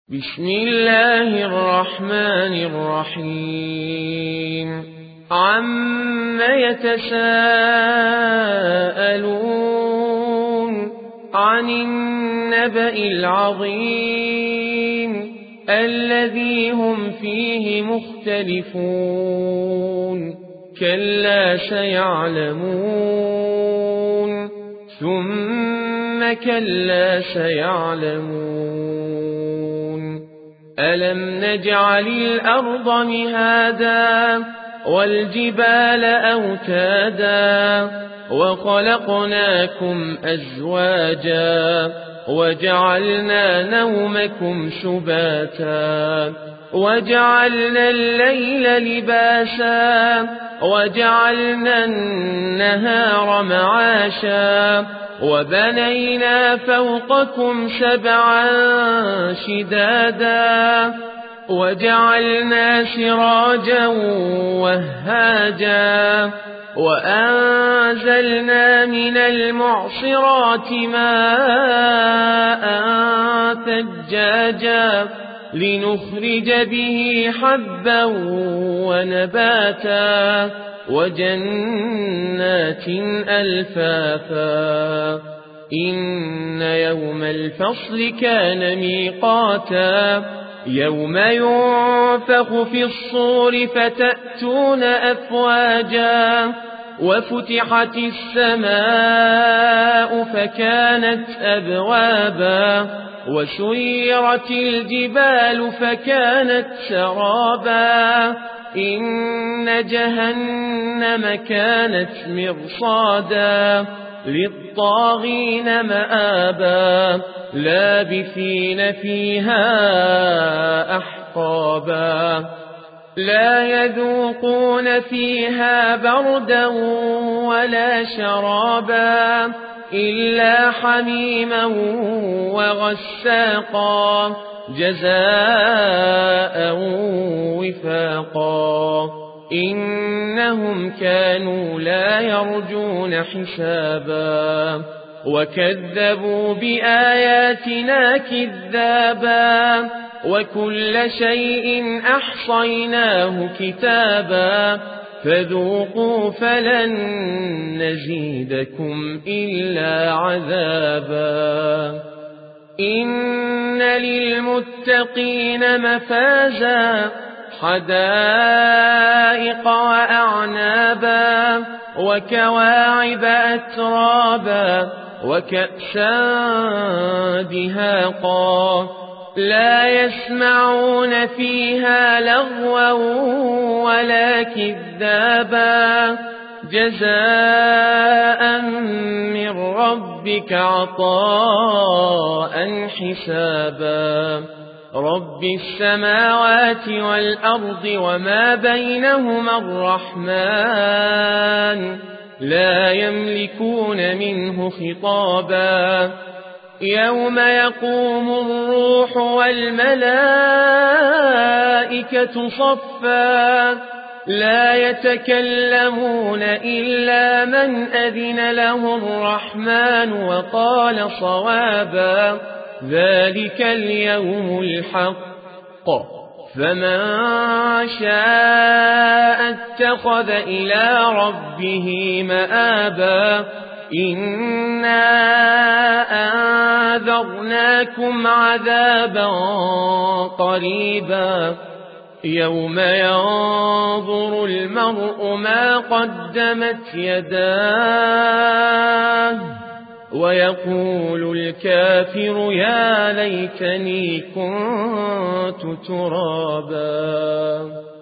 بسم الله الرحمن الرحيم عم يتساءلون عن النبأ العظيم الذي هم فيه مختلفون كلا سيعلمون ثم كلا سيعلمون ألم نجعل الأرض مهادا والجبال أوتادا وخلقناكم أزواجا وجعلنا نومكم سباتا وجعلنا الليل لباسا وجعلنا النهار معاشا وبنينا فوقكم سبعا شدادا وجعلنا سراجا وهاجا وأنزلنا من المعصرات ماء ثجاجا لنخرج به حبا ونباتا وجنات ألفافا إن يوم الفصل كان ميقاتا يوم ينفخ في الصور فتأتون أفواجا وفتحت السماء فكانت أبوابا وسيرت الجبال فكانت سرابا إن جهنم كانت مرصادا للطاغين مآبا لابثين فيها أحقابا لا يذوقون فيها بردا ولا شرابا إلا حميما وغساقا جزاء وفاقا إنهم كانوا لا يرجون حسابا وكذبوا بآياتنا كذابا وكل شيء أحصيناه كتابا فذوقوا فلن نزيدكم إلا عذابا إن للمتقين مفازا حدائق وأعنابا وكواعب أترابا وكأسا دهاقا لا يسمعون فيها لغوا ولا كذابا جزاء من ربك عطاء حسابا رب السماوات والأرض وما بينهما الرحمن لا يملكون منه خطابا يوم يقوم الروح والملائكة صفا لا يتكلمون إلا من أذن له الرحمن وقال صوابا ذلك اليوم الحق فمن شاء اتخذ إلى ربه مآبا إنا أنذرناكم عذابا قريبا يوم ينظر المرء ما قدمت يداه ويقول الكافر يا ليتني كنت ترابا